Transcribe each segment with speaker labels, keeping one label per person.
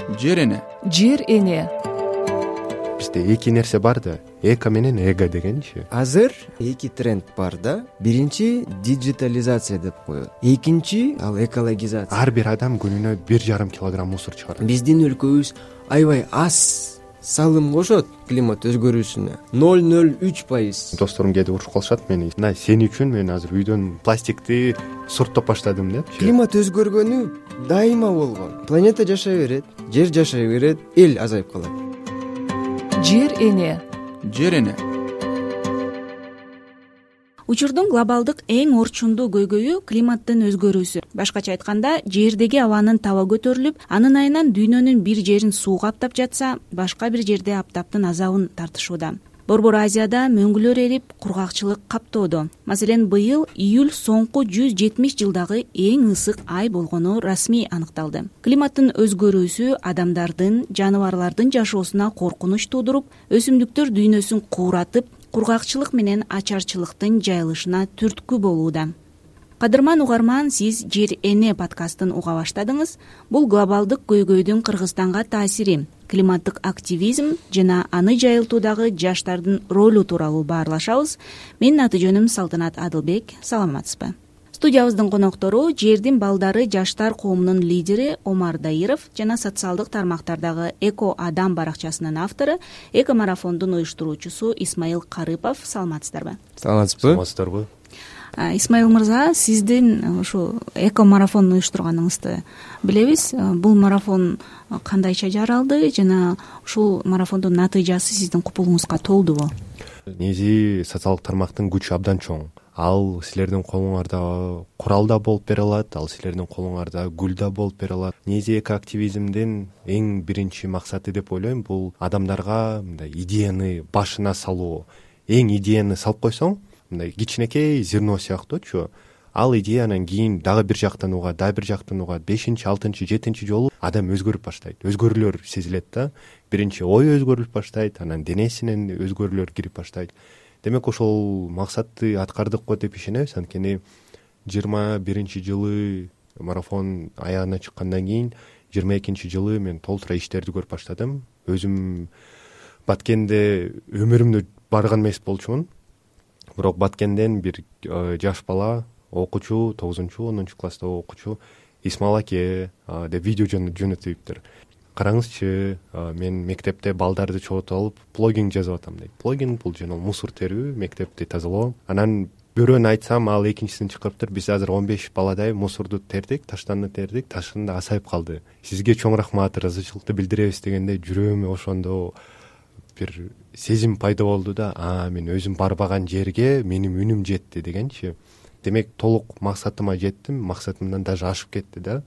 Speaker 1: Жер эне.
Speaker 2: Жер эне.
Speaker 3: Бизде эки нерсе бар да, эко менен эго дегенчи.
Speaker 4: Азыр эки тренд бар да. Биринчи диджитализация деп коет. Экинчи ал экологизация.
Speaker 3: Ар бир адам күнүнө 1,5 килограмм мусор чыгарат.
Speaker 4: Биздин өлкөбүз аябай аз салым кошот климат өзгөрүүсүнө. 0,03%.
Speaker 3: Досторум кээде урушуп калышат мени. Мына сен үчүн мен азыр үйдөн пластикти сурттоп баштадым деп.
Speaker 4: Климат өзгөргөнү дайыма болгон. Планета жашай берет, жер жашай берет, эл азайып калат.
Speaker 2: Жер эне.
Speaker 1: Жер эне.
Speaker 5: Учурдун глобалдык эң орчундуу көйгөйү климаттын өзгөрүүсү. Башкача айтканда, жердеги абанын таба көтөрүлүп, анын айынан дүйнөнүн бир жерин суу каптап жатса, башка бир жерде аптаптын азабын тартышууда. Борбор Азияда мөңгүлөр эрип, кургакчылык каптоодо. Маселен, быйыл июль соңку 170 жылдагы эң ысык ай болгону расмий аныкталды. Климаттын өзгөрүүсү адамдардын, жаныбарлардын жашоосуна коркунуч туудуруп, өсүмдүктөр дүйнөсүн кууратып, кургакчылык менен ачарчылыктын жайылышына түрткү болууда. Кадырман угарман, сиз Жер эне подкастын уга баштадыңыз. Бул глобалдык көйгөйдүн Кыргызстанга таасири, климаттык активизм жана аны жайылтуудагы жаштардын ролу тууралуу баарлашабыз. Менин аты жөнүм Салтанат Адылбек. Саламатсызбы? Студиябыздын коноктору жердин балдары жаштар коомунун лидери Омар Даиров жана социалдык тармактардагы Эко Адам баракчасынын автору, Эко марафондун уюштуруучусу Исмаил Карыпов. Саламатсыздарбы?
Speaker 3: Саламатсыздарбы?
Speaker 5: Исмаил мырза, сиздин ушу Эко марафонду уюштурганыңызды билебиз. Бул марафон кандайча жаралды жана ушул марафондун натыйжасы сиздин купулуңузга толдубу?
Speaker 3: Негизи социалдык тармактын күчү абдан чоң. Ал силердин колуңарда курал да болуп бере алат, ал силердин колуңарда гүл да болуп бере алат. Негизи эко активизмдин эң биринчи максаты деп ойлойм, бул адамдарга мындай идеяны башына салуу. Эң идеяны салып койсоң, мындай кичинекей зерно сыяктуучу, ал идеянан кийин дагы бир жактанууга, 5-6, 7 жолу адам өзгөрүп баштайт. Өзгөрүүлөр сезилет да. Биринчи ой өзгөрүлүп баштайт, анан денесинен өзгөрүүлөр кирип баштайт. Демек ошол максатты аткардык го деп ишенебиз. Анткени 21-жылы марафон аягына чыккандан кийин 22-жылы мен толтура иштерди көрүп баштадым. Өзүм Баткенде өмүрүмдө барган эмес болчумун. Бирок Баткенден бир жаш бала, окуучу, 9-10 класста окуучу Исмаил аке деп видео жөнөтүптүр. Караңызчы, мен мектепте балдарды чогултуп алып плогинг жазып атам дейт. Плогинг бул жана мусор терүү, мектепти тазалоо. Анан бирөөнө айтсам, ал экинчисин чакырыптыр. Биз азыр 15 баладай мусорду тердик, таштанды тердик, ташын да асайып калды. Сизге чоң рахмат, ыраазычылыкты билдиребиз дегенде жүрөгүмө ошондо бир сезим пайда болду да, мен өзүм барбаган жерге менин үнүм жетти дегенчи. Демек толук максатыма жеттим, максатымдан даже ашып кетти да.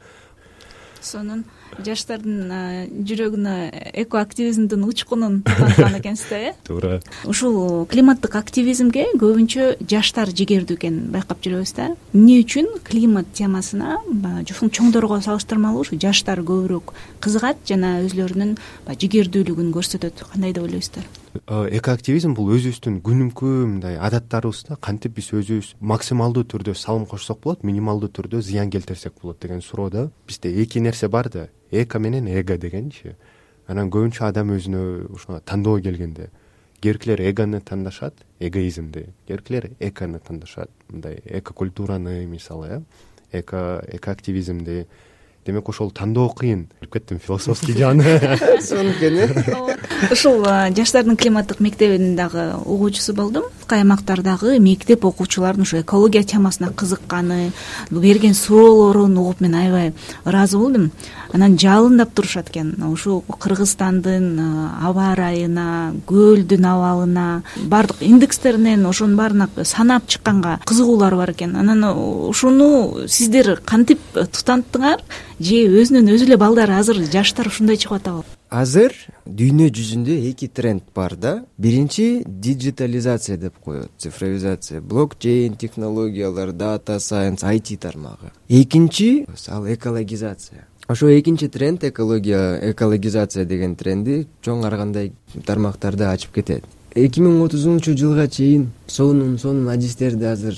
Speaker 5: Сонун жаштардын жүрөгүнө эко активизмдин учкунун таныткан экенсиз да, э?
Speaker 3: Туура.
Speaker 5: Ушул климаттык активизмге көбүнчө жаштар жигердүү экенин байкап жүрөбүз да. Эмне үчүн климат темасына чоңдорго салыштырмалуу ушу жаштар көбүрөөк кызыгат жана өзлөрүнүн жигердүүлүгүн көрсөтөт? Кандай деп ойлойсуздар?
Speaker 3: Эко активизм бул өзүбүздүн күнүмкү мындай адаттарыбызда кантип биз өзүбүз максималдуу түрдө салым кошсок болот, минималдуу түрдө зыян келтирсек болот деген суроодо. Бизде эки нерсе бар да, эко менен эго дегенчи. Анан көбүнчө адам өзүнө ушуна тандоо келгенде керкилер эгону тандашат, эгоизмди, керкилер экону тандашат. Мындай эко культураны мисалы, эко активизмди. Демек ошол тандоо кыйын. Кеттим философский жаны.
Speaker 4: Сонун экен.
Speaker 5: Ушул жаштардын климаттык мектебинин дагы угуучусу болдум. Аймактардагы мектеп окуучулардын ушу экология темасына кызыкканы, берген суроолорун угуп мен аябай ыраазы болдум. Анан жалындап турушат экен. Ушу Кыргызстандын аба ырайына, көлдүн абалына, бардык индекстеринен ошонун баарына санап чыкканга кызыгуулар бар экен. Анан ушуну сиздер кантип тутанттыңар? Же өзүнөн өзү эле балдар азыр жаштар ушундай чыгып атабы?
Speaker 4: Азыр дүйнө жүзүндө эки тренд бар да. Биринчи диджитализация деп коет, цифровизация, блокчейн технологиялар, дата сайенс, IT тармагы. Экинчи ал экологизация. Ошо экинчи тренд экологизация деген тренди чоң аргандай тармактарды ачып кетет. 2030 жылга чейин сонун адистерди азыр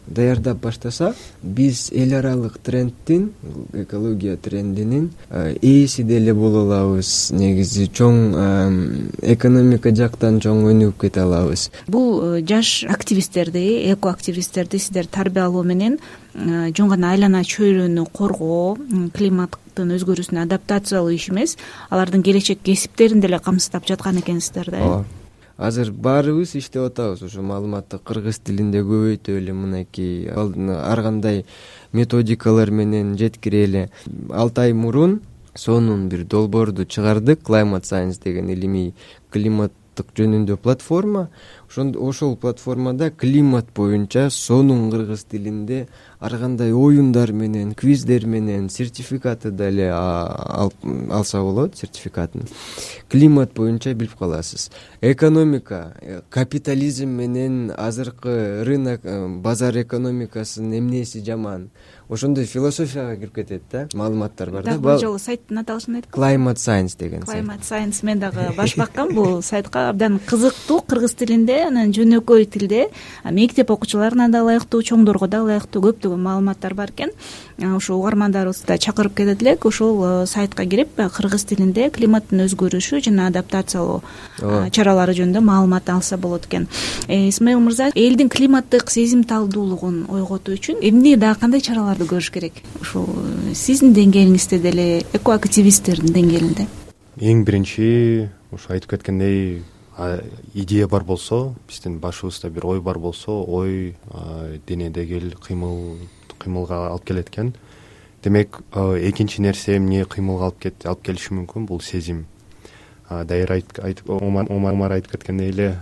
Speaker 4: даярдап баштасак, биз эл аралык тренддин, экология трендинин ээси деле боло алабыз. Негизи чоң экономика жактан чоң өнүгүп кете алабыз.
Speaker 5: Бул жаш активисттерди, эко активисттерди сиздер тарбиялоо менен жөн гана айлана чөйрөнү коргоо, климаттын өзгөрүүсүнө адаптациялоо иш эмес, алардын келечек кесиптерин деле камсыздап жаткан экенсиздер да.
Speaker 4: Ооба. Азыр баарыбыз иштеп атабыз. Ошо маалыматты кыргыз тилинде көбөйтүп эле мынакей ар кандай методикалар менен жеткирели. 6 ай мурун сонун бир долбоорду чыгардык. Climate Science деген илимий климаттык жөнүндө платформа. Ошол платформада климат боюнча сонун кыргыз тилинде ар кандай оюндар менен, квиздер менен сертификаты деле алса болот, сертификатын. Климат боюнча билип каласыз. Экономика, капитализм менен азыркы рынок, базар экономикасынын эмнеси жаман. Ошондой философияга кирип кетет да, маалыматтар бар да.
Speaker 5: Бул жолу сайттын аталышын айткан.
Speaker 4: Climate Science деген сайт.
Speaker 5: Climate Science мен дагы баш баккан. Бул сайтка абдан кызыктуу кыргыз тилинде, анан жөнөкөй тилде, мектеп окуучуларына да ылайыктуу, чоңдорго да ылайыктуу көптөгөн маалыматтар бар экен. Ошо угармандарыбызды да чакырып кетет элек. Ошол сайтка кирип кыргыз тилинде климаттын өзгөрүшү жана адаптациялоо чаралары жөнүндө маалымат алса болот экен. Исмаил мырза, элдин климаттык сезимталдуулугун ойготуу үчүн эмне дагы кандай чараларды көрүш керек? Ушул сиздин деңгээлиңизде деле, экоактивисттердин деңгээлинде.
Speaker 3: Эң биринчи ушу айтып кеткендей, идея бар болсо, биздин башыбызда бир ой бар болсо, ой денедеги кыймылга алып келет экен. Демек, экинчи нерсе эмне кыймылга алып келиши мүмкүн, бул сезим. Дайыр Омар айтып кеткендей эле,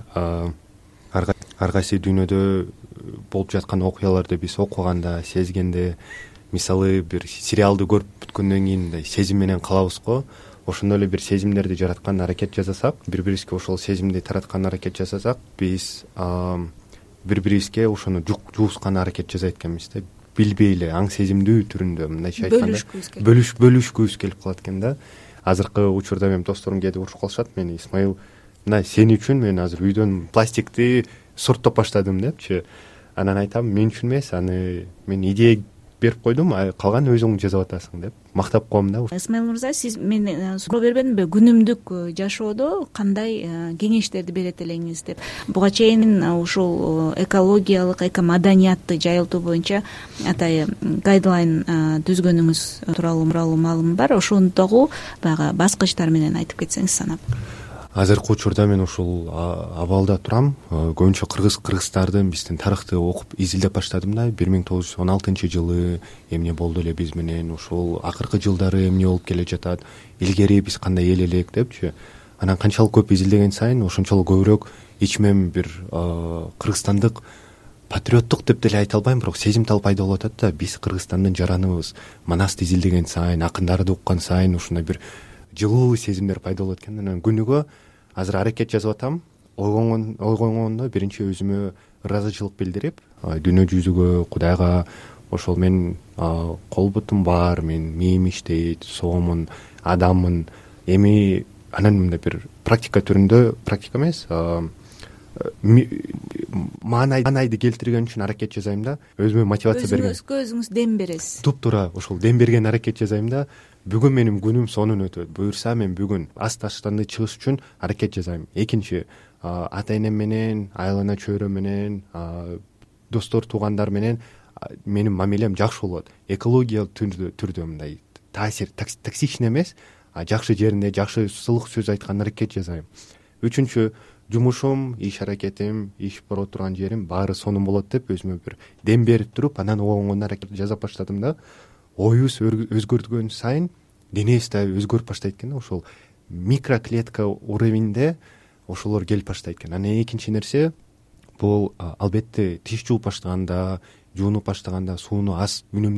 Speaker 3: ар кайсы дүйнөдө болуп жаткан окуяларды биз окуганда, сезгенде, мисалы бир сериалды көрүп бүткөндөн кийин сезим менен калабыз го. Ошондой эле бир сезимдерди жараткан аракет жасасак, бири-бирибизге ошол сезимди тараткан аракет жасасак, биз бири-бирибизге ошону жуускан аракет жасайт экенбиз да. Билбей эле аң сезимдүү түрүндө, мындайча айтканда, бөлүшкүбүз келип калат экен да. Азыркы учурда менин досторум кээде урушуп калышат мени: Исмаил, мына сен үчүн мен азыр үйдөн пластикти сорттоп баштадым депчи. Анан айтам, мен үчүн эмес, аны мен идея берип койдум, калган өзүң жасап атасың деп мактап коем да.
Speaker 5: Исмаил мырза, сиз мен суроо бербедимби, күнүмдүк жашоодо кандай кеңештерди берет элеңиз деп. Буга чейин ушул экологиялык, экомаданиятты жайылтуу боюнча атайы гайдлайн түзгөнүңүз тууралуу маалым бар. Ошондогу баягы баскычтар менен айтып кетсеңиз санап.
Speaker 3: Азыркы учурда мен ушул абалда турам. Көбүнчө кыргыздардын биздин тарыхты окуп изилдеп баштадым да. 1916-жылы эмне болду эле биз менен, ушул акыркы жылдары эмне болуп келе жатат, илгери биз кандай эл элек депчи. Анан канчалык көп изилдеген сайын ошончолук көбүрөөк ичмем бир кыргызстандык патриоттук деп деле айта албайм, бирок сезимтал пайда болуп атат да. Биз Кыргызстандын жараныбыз. Манасты изилдеген сайын, акындарды уккан сайын ушундай бир жылуу сезимдер пайда болот экен. Анан күнүгө азыр аракет жасап атам. Ойгонгондо биринчи өзүмө ыраазычылык билдирип, дүйнө жүзүгө, Кудайга, ошол мен кол бутум бар, мен мээм иштейт, соомун, адаммын. Эми анан мындай бир практика түрүндө, практика эмес, маанайды келтирген үчүн аракет жасайм да. Өзүмө мотивация берген.
Speaker 5: Өзүңүз дем бересиз.
Speaker 3: Туп-туура ошол дем берген аракет жасайм да. Бүгүн менин күнүм сонун өтөт. Буюрса мен бүгүн аз таштанды чыгыш үчүн аракет жасайм. Экинчи, ата-энем менен, айлана чөйрөм менен, достор, туугандар менен менин мамилем жакшы болот. Экология түрдө мындай таасир токсичный эмес, жакшы жеринде жакшы сылык сөз айткан аракет жасайм. Үчүнчү, жумушум, иш аракетим, иш барып турган жерим баары сонун болот деп өзүмө бир дем берип туруп, анан оңгон аракет жасап баштадым да. Оюбуз өзгөргөн сайын денебиз да өзгөрүп баштайт экен. Ошол микроклетка уровеньде ошолор келип баштайт экен. Анан экинчи нерсе, бул албетте тиш жууп баштаганда, жуунуп баштаганда сууну аз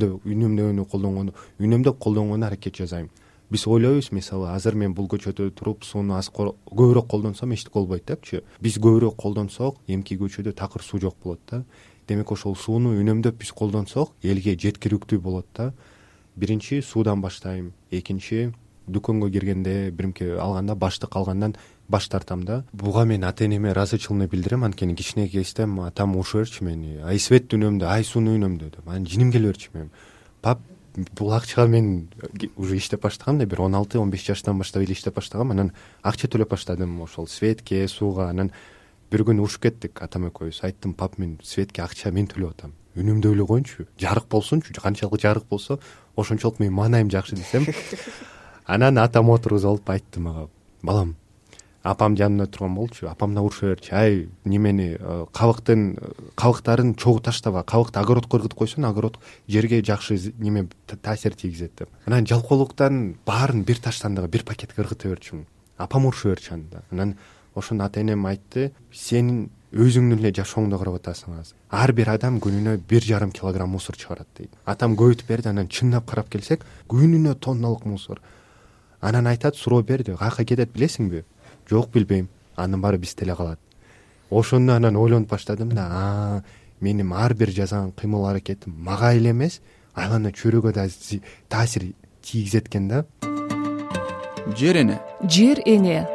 Speaker 3: үнөмдөп колдонгону аракет жасайм. Биз ойлойбуз, мисалы, азыр мен бул көчөдө туруп сууну аз көбүрөөк колдонсом эчтеке болбойт депчи. Биз көбүрөөк колдонсок, эмки көчөдө такыр суу жок болот да. Демек ошол сууну үнөмдөп биз колдонсок, элге жеткириктүү болот да. Биринчи суудан баштайм. Экинчи, дүкөнгө киргенде, биримке алганда, баштык алгандан баш тартам да. Буга мен ата энеме ыраазычылыгымды билдирем, анткени кичине кездем атам урушуп берчү мени. Ай свет дүйнөмдө, ай сууну үйнөмдө деп. Анан жиним келе берчү менин. Пап, бул акчага мен уже иштеп баштагам да, бир 16-15 жаштан баштап эле иштеп баштагам. Анан акча төлөп баштадым ошол светке, сууга. Анан бир күнү урушуп кеттик атам экөөбүз. Айттым, пап, мен светке акча мен төлөп атам. Үнүмдө эле коеюнчу, жарык болсунчу, канчалык жарык болсо ошончолук менин маанайым жакшы десем. Анан атам отургузуп алып айтты мага, балам, апам жанымда турган болчу, апамдан урушуп берчи, ай немени кабыктарын чогуу таштаба, кабыкты огородко ыргытып койсоң, огород жерге жакшы неме таасир тийгизет деп. Анан жалкоолуктан баарын бир таштандыга бир пакетке ыргыта берчүмүн. Апам урушуп берчү анда. Анан ошондо ата энем айтты, сенин өзүңдүн эле жашооңду карап атасың азыр. Ар бир адам күнүнө 1,5 килограмм мусор чыгарат дейт. Атам көбөйтүп берди, анан чынлап карап келсек, күнүнө тонналык мусор. Анан айтат, суроо берди, каяка кетет билесиңби? Жок, билбейм. Анын баары бизде эле калат. Ошондо анан ойлонуп баштадым да, менин ар бир жасаган кыймыл аракетим мага эле эмес, айлана чөйрөгө да таасир тийгизет экен да.
Speaker 1: Жер эне.
Speaker 2: Жер эне.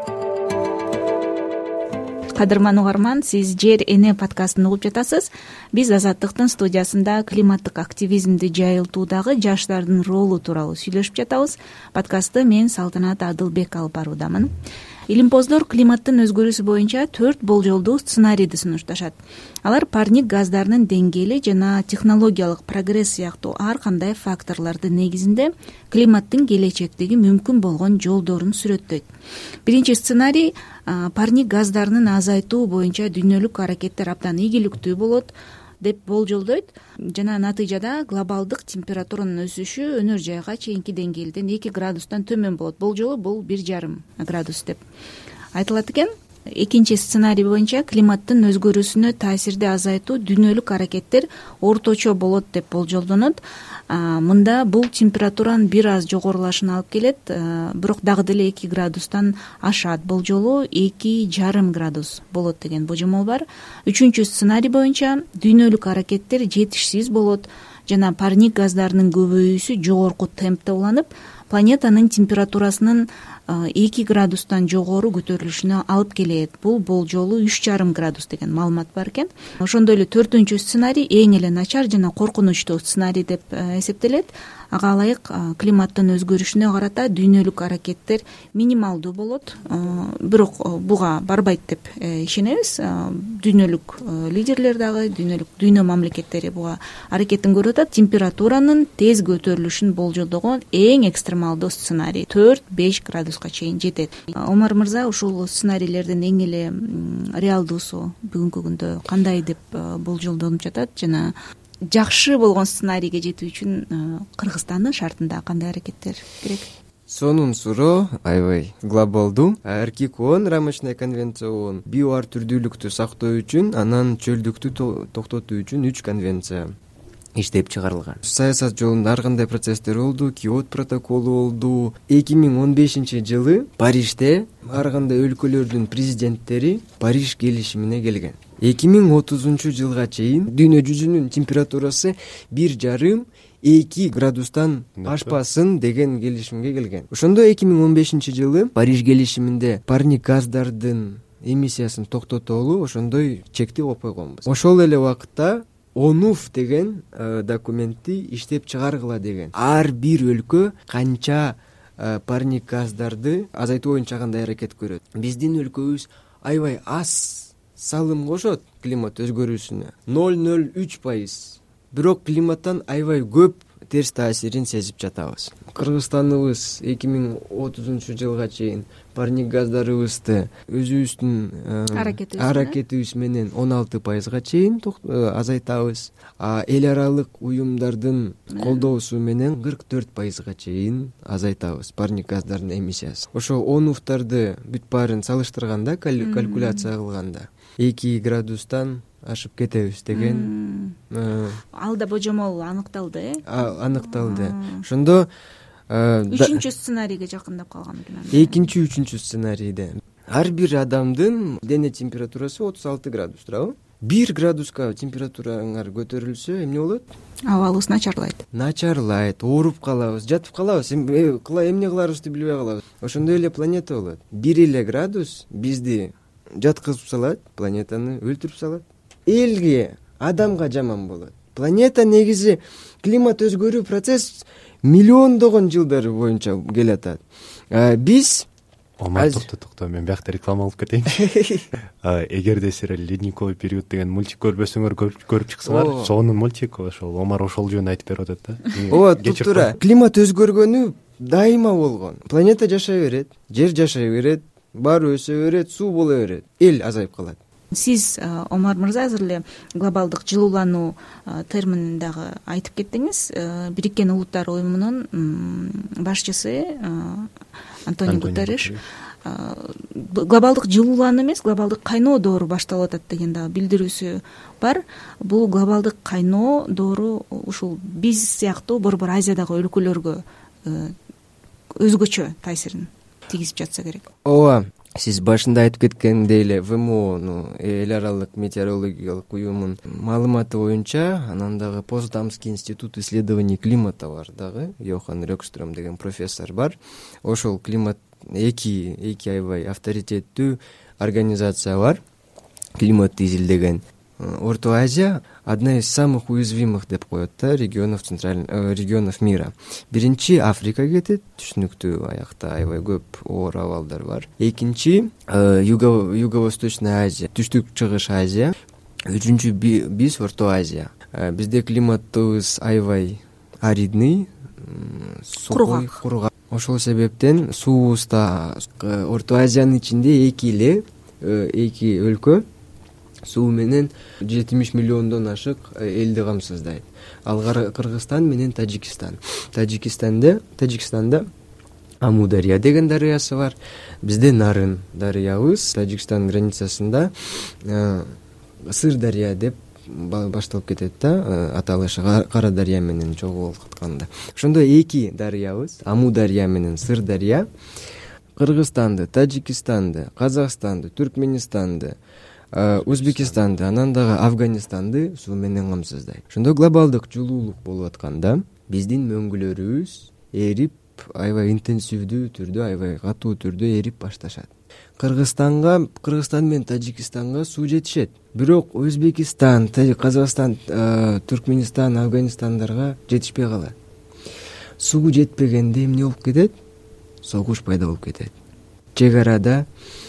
Speaker 5: Кадырман угарман, сиз Жер эне подкастын угуп жатасыз. Биз Азаттыктын студиясында климаттык активизмди жайылтуудагы жаштардын ролу тууралуу сүйлөшүп жатабыз. Подкастты мен Салтанат Адылбек алып баруудамын. Илимпоздор климаттын өзгөрүүсү боюнча 4 болжолдуу сценарийди сунушташат. Алар парник газдарынын деңгээли жана технологиялык прогресс сыяктуу ар кандай факторлордун негизинде климаттын келечектеги мүмкүн болгон жолдорун сүрөттөйт. Биринчи сценарий парник газдарынын азайтуу боюнча дүйнөлүк аракеттер абдан ийгиликтүү болот деп болжолдойт жана натыйжада глобалдык температуранын өсүшү өнөр жайга чейинки деңгээлден 2 градустан төмөн болот. Болжолу бул 1,5 градус деп айтылат экен. Экинчи сценарий боюнча климаттын өзгөрүүсүнө таасирди азайтуу дүйнөлүк аракеттер орточо болот деп болжолдонот. Мында бул температуранын бир аз жогорулашына алып келет, бирок дагы деле 2 градустан ашат. Болжолу 2,5 градус болот деген божомол бар. Үчүнчү сценарий боюнча дүйнөлүк аракеттер жетишсиз болот жана парник газдарынын көбөйүүсү жогорку темпте уланып, планетанын температурасынын 2 градустан жогору көтөрүлүшүнө алып келет. Бул болжолу 3,5 градус деген маалымат бар экен. Ошондой эле 4-үнчү сценарий эң эле начар жана коркунучтуу сценарий деп эсептелет. Ага ылайык климаттын өзгөрүшүнө карата дүйнөлүк аракеттер минималдуу болот, бирок буга барбайт деп ишенебиз. Дүйнөлүк лидерлер дагы, дүйнө мамлекеттери буга аракетин көрүп атат. Температуранын тез көтөрүлүшүн болжолдогон эң экстремалдуу сценарий 4-5 градуска чейин жетет. Омар мырза, ушул сценарийлердин эң эле реалдуусу бүгүнкү күндө кандай деп болжолдонуп жатат жана жакшы болгон сценарийге жетүү үчүн Кыргызстандын шартында кандай аракеттер керек?
Speaker 4: Сонун суроо аябай глобалдуу. РККОН, рамочная конвенция ООН, био ар түрдүүлүктү сактоо үчүн, анан чөлдүктү токтотуу үчүн 3 конвенция иштеп чыгарылган. Саясат жолунда ар кандай процесстер болду, Киото протоколу болду. 2015 жылы Парижде ар кандай өлкөлөрдүн президенттери Париж келишимине келген. 2030 жылга чейин дүйнө жүзүнүн температурасы 1,5-2 градустан ашпасын деген келишимге келген. Ошондо 2015 жылы Париж келишиминде парник газдардын эмиссиясын токтотолу ошондой чекти коюп койгонбуз. Ошол эле убакытта ОНУФ деген документти иштеп чыгаргыла деген. Ар бир өлкө канча парник газдарды азайтуу боюнча кандай аракет көрөт. Биздин өлкөбүз аябай аз салым кошот климат өзгөрүүсүнө, 0,03%. Бирок климаттан аябай көп терс таасирин сезип жатабыз. Кыргызстаныбыз 2030 жылга чейин парник газдарыбызды өзүбүздүн аракетибиз менен 16%га чейин азайтабыз. Эл аралык уюмдардын колдоосу менен 44%га чейин азайтабыз парник газдарынын эмиссиясын. Ошо ОНУФтарды бүт баарын салыштырганда, калькуляция кылганда 2 градустан ашып кетебиз деген.
Speaker 5: Ал да божомол аныкталды,
Speaker 4: Аныкталды. Ошондо
Speaker 5: 3-үнчү сценарийге жакындап калган экен.
Speaker 4: 2-3 сценарийде ар бир адамдын дене температурасы 36 градус турабы? 1 градуска температураңар көтөрүлсө эмне болот?
Speaker 5: Абалыбыз
Speaker 4: начарлайт, ооруп калабыз, жатып калабыз, эмне кыларыбызды билбей калабыз. Ошондой эле планета болот. 1 эле градус бизди жаткызып салат, планетаны өлтүрүп салат. Элге, адамга жаман болот. Планета негизи климат өзгөрүү процесс миллиондогон жылдар боюнча келатат. Биз
Speaker 3: Омар токто, мен биякта реклама алып кетейинчи. Эгерде силер ледниковый период деген мультик көрбөсөңөр, көрүп чыксаңар, сонун мультик ошол Омар ошол жөнүндө айтып берип атат да.
Speaker 4: Ооба, туура. Климат өзгөргөнү дайыма болгон. Планета жашай берет, жер жашай берет, баары өсө берет, суу боло берет, эл азайып калат.
Speaker 5: Сиз, Омар мырза, азыр эле глобалдык жылуулануу терминин дагы айтып кеттиңиз. Бириккен Улуттар уюмунун башчысы Антонио Гутерриш глобалдык жылуулануу эмес, глобалдык кайноо доору башталып атат деген дагы билдирүүсү бар. Бул глобалдык кайноо доору ушул биз сыяктуу Борбор Азиядагы өлкөлөргө өзгөчө таасирин тийгизип жатса керек.
Speaker 4: Ооба, сиз башында айтып кеткендей эле ВМО эл аралык метеорологиялык уюмунун маалыматы боюнча, анан дагы Потсдамский институт исследований климата бар дагы, Йохан Рёкстрöm деген профессор бар. Ошол климат эки аябай авторитеттүү организация бар, климатты изилдеген. Орто Азия одна из самых уязвимых деп коет да регионов мира. Биринчи Африка кетет, түшүнүктүү, аякта аябай көп оор абалдар бар. Экинчи Юго-Восточная Азия, Түштүк Чыгыш Азия. Үчүнчү биз Орто Азия. Бизде климатыбыз аябай аридный, кургак. Ошол себептен суубуз да Орто Азиянын ичинде эки өлкө суу менен 70 миллиондон ашык элди камсыздайт. Ал Кыргызстан менен Тажикстан. Тажикстанда Амудария деген дарыясы бар. Бизде Нарын дарыябыз. Тажикстан границасында Сырдария деп башталып кетет да, аталышы Кара дарыя менен чогулуп атканда. Ошондой эки дарыябыз, Амудария менен Сырдария, Кыргызстанды, Тажикстанды, Казакстанды, Түркменистанды, Өзбекистанды, анан дагы Афганистанды суу менен камсыздайт. Ошондо глобалдык жылуулук болуп атканда биздин мөңгүлөрүбүз эрип, аябай интенсивдүү түрдө, аябай катуу түрдө эрип башташат. Кыргызстан менен Тажикстанга суу жетишет. Бирок Өзбекистан, Казакстан, Түркменистан, Афганистандарга жетишпей калат. Суу жетпегенде эмне болуп кетет? Согуш пайда болуп кетет. Чек арада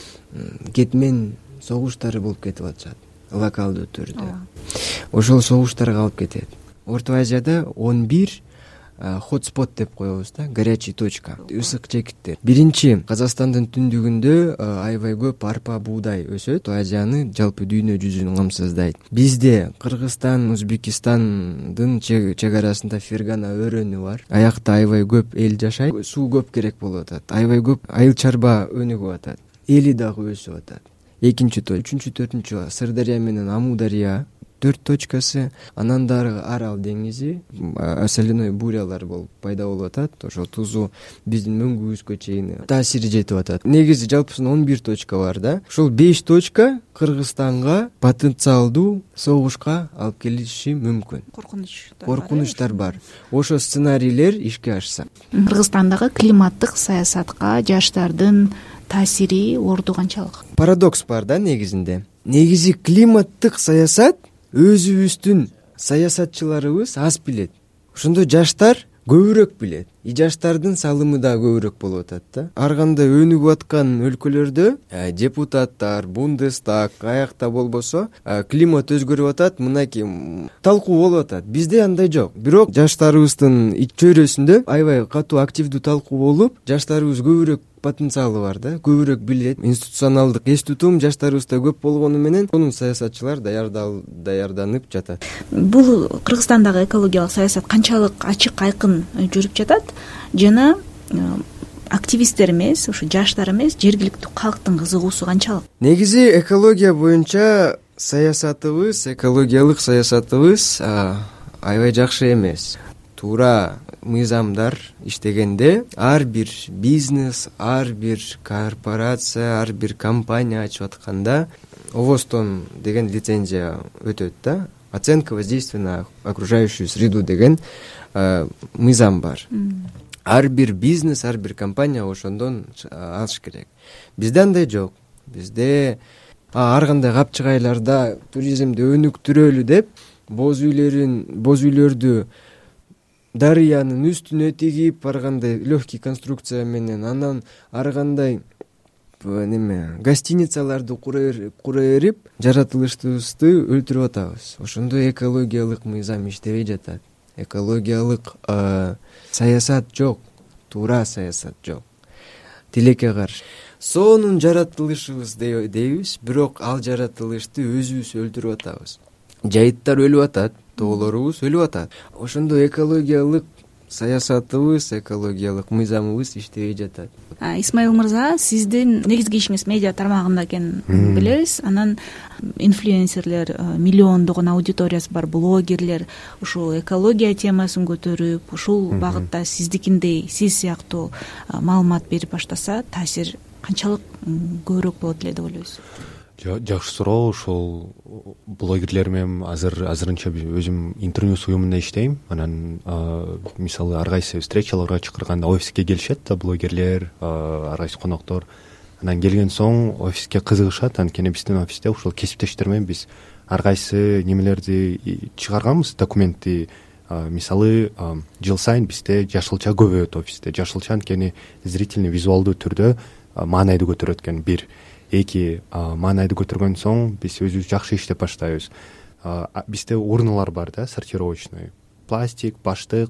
Speaker 4: кетмен согуштары болуп кетип атышат, локалдуу түрдө. Ошол согуштарга алып кетет. Орто Азияда 11 хотспот деп коебуз да, горячий точка, ысык чекиттер. Биринчи, Казакстандын түндүгүндө аябай көп арпа, буудай өсөт. Азияны жалпы дүйнө жүзүн камсыздайт. Бизде Кыргызстан, Өзбекистандын чек арасында Фергана өрөөнү бар. Аякта аябай көп эл жашайт, суу көп керек болуп атат. Аябай көп айыл чарба өнүгүп атат. Эли дагы өсүп атат. Экинчи, үчүнчү, төртүнчү Сырдария менен Амудария 4 точкасы, анан дагы Арал деңизи, соляной бурялар болуп пайда болуп атат. Ошол тузу биздин мөңгүбүзгө чейин таасири жетип атат. Негизи жалпысынан 11 точка бар да. Ошол 5 точка Кыргызстанга потенциалдуу согушка алып келиши мүмкүн. Коркунучтар бар. Ошо сценарийлер ишке ашса.
Speaker 5: Кыргызстандагы климаттык саясатка жаштардын таасири орду канчалык?
Speaker 4: Парадокс бар да негизинде. Негизи климаттык саясат өзүбүздүн саясатчыларыбыз аз билет. Ошондо жаштар көбүрөөк билет. Жаштардын салымы да көбүрөөк болуп атат да. Ар кандай өнүгүп аткан өлкөлөрдө депутаттар, Бундестаг аякта болбосо климат өзгөрүп атат, мынакей талкуу болуп атат. Бизде андай жок. Бирок жаштарыбыздын чөйрөсүндө аябай катуу активдүү талкуу болуп, жаштарыбыз көбүрөөк потенциалы бар да, көбүрөөк билет. Институционалдык эстутум жаштарыбызда көп болгону менен анын саясатчылар даярданып жатат.
Speaker 5: Бул Кыргызстандагы экологиялык саясат канчалык ачык айкын жүрүп жатат жана активисттер эмес, ушу жаштар эмес, жергиликтүү калктын кызыгуусу канчалык? Негизи
Speaker 4: экология боюнча саясатыбыз, экологиялык саясатыбыз аябай жакшы эмес. Туура мыйзамдар иштегенде ар бир бизнес, ар бир корпорация, ар бир компания ачып атканда ОВОСтон деген лицензия өтөт да, оценка воздействия на окружающую среду деген мыйзам бар. Ар бир бизнес, ар бир компания ошондон алыш керек. Бизде андай жок. Бизде ар кандай капчыгайларда туризмди өнүктүрөлү деп боз үйлөрдү дарыянын үстүнө тигип, ар кандай легкий конструкция менен, анан ар кандай гостиницаларды кура берип, жаратылышыбызды өлтүрүп атабыз. Ошондо экологиялык мыйзам иштебей жатат. Экологиялык саясат жок, туура саясат жок. Тилекке каршы. Сонун жаратылышыбыз дейбиз, бирок ал жаратылышты өзүбүз өлтүрүп атабыз. Жайыттар өлүп атат, тоолорубуз өлүп атат. Ошондо экологиялык саясатыбыз, экологиялык мыйзамыбыз иштебей жатат.
Speaker 5: Исмаил мырза, сиздин негизги ишиңиз медиа тармагында экенин билебиз. Анан инфлюенсерлер, миллиондогон аудиториясы бар блогерлер ушул экология темасын көтөрүп, ушул багытта сиздикиндей, сиз сыяктуу маалымат берип баштаса, таасир канчалык көбүрөөк болот эле деп ойлойсуз?
Speaker 3: Жакшы суроо. Ошол блогерлер менен азырынча өзүм интерньюс уюмунда иштейм. Анан мисалы ар кайсы встречаларга чакырганда офиске келишет да блогерлер, ар кайсы коноктор. Анан келген соң офиске кызыгышат. Анткени биздин офисте ушул кесиптештер менен биз ар кайсы немелерди чыгарганбыз, документти. Мисалы жыл сайын бизде жашылча көбөйөт офисте. Жашылча анткени зрительный, визуалдуу түрдө маанайды көтөрөт экен. Бир, эки, маанайды көтөргөн соң биз өзүбүз жакшы иштеп баштайбыз. Бизде урналар бар да, сортировочный. Пластик, баштык,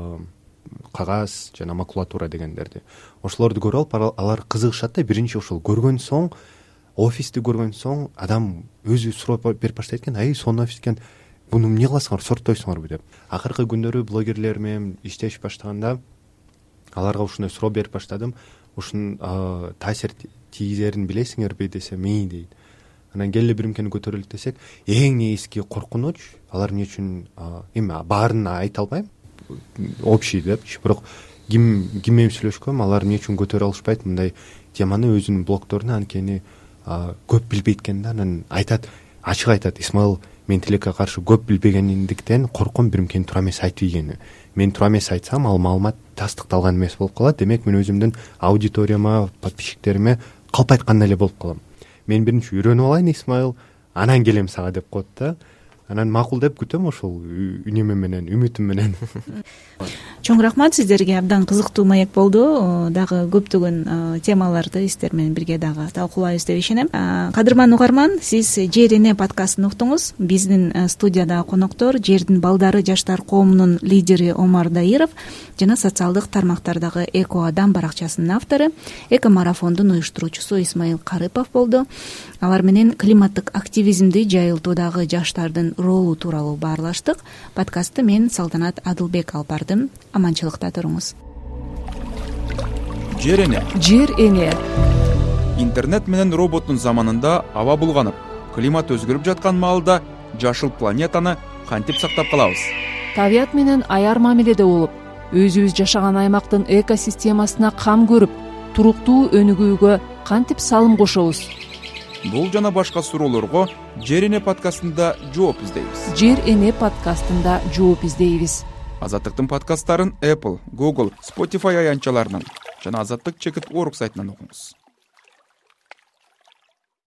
Speaker 3: кагаз жана макулатура дегендерди. Ошолорду көрүп алып, алар кызыгышат да. Биринчи ошол көргөн соң, офисти көргөн соң адам өзү сурап берип баштайт экен: "Ай, сонун офис экен. Буну эмне кыласыңар, сорттойсуңарбы?" деп. Акыркы күндөрү блогерлер менен иштеш баштаганда аларга ушундай суроо берип баштадым. Ушунун таасир тийгизерин билесиңерби десем, дейт. Анан келе биримкени көтөрөлүк десек, эң негизги коркунуч, алар эмне үчүн, эми баарын айта албайм, общий депчи, бирок ким менен сүйлөшкөм, алар эмне үчүн көтөрө алышпайт мындай теманы өзүнүн блогторуна, анткени көп билбейт экен да. Анан айтат, ачык айтат: "Исмаил, мен тилекке каршы көп билбегендиктен корком биримкени туура эмес айтып ийгени. Мен туура эмес айтсам, ал маалымат тастыкталган эмес болуп калат. Демек мен өзүмдүн аудиторияма, подписчиктериме калп айткандай эле болуп калам. Мен биринчи үйрөнүп алайын, Исмаил, анан келем сага" деп коет да. Анан макул деп күтөм ошол үнөмө менен, үмүтүм менен.
Speaker 5: Чоң рахмат сиздерге. Абдан кызыктуу маек болду. Дагы көптөгөн темаларды сиздер менен бирге дагы талкуулайбыз деп ишенем. Кадырман угарман, сиз Жер эне подкастын уктуңуз. Биздин студияда коноктор жердин балдары жаштар коомунун лидери Омар Даиров жана социалдык тармактардагы Эко Адам баракчасынын автору, Эко марафондун уюштуруучусу Исмаил Карыпов болду. Алар менен климаттык активизмди жайылтуудагы жаштардын ролу тууралуу баарлаштык. Подкастты мен Салтанат Адылбек алып бардым. Аманчылыкта туруңуз.
Speaker 1: Жер эне.
Speaker 2: Жер эне.
Speaker 1: Интернет менен роботтун заманында аба булганып, климат өзгөрүп жаткан маалда жашыл планетаны кантип сактап калабыз?
Speaker 2: Табият менен аяр мамиледе болуп, өзүбүз жашаган аймактын экосистемасына кам көрүп, туруктуу өнүгүүгө кантип салым кошобуз?
Speaker 1: Бул жана башка суроолорго Жер эне подкастында жооп издейбиз.
Speaker 2: Жер эне подкастында жооп издейбиз.
Speaker 1: Азаттыктын подкасттарын Apple, Google, Spotify аянтчаларынан жана Азаттык.org сайтынан окуңуз.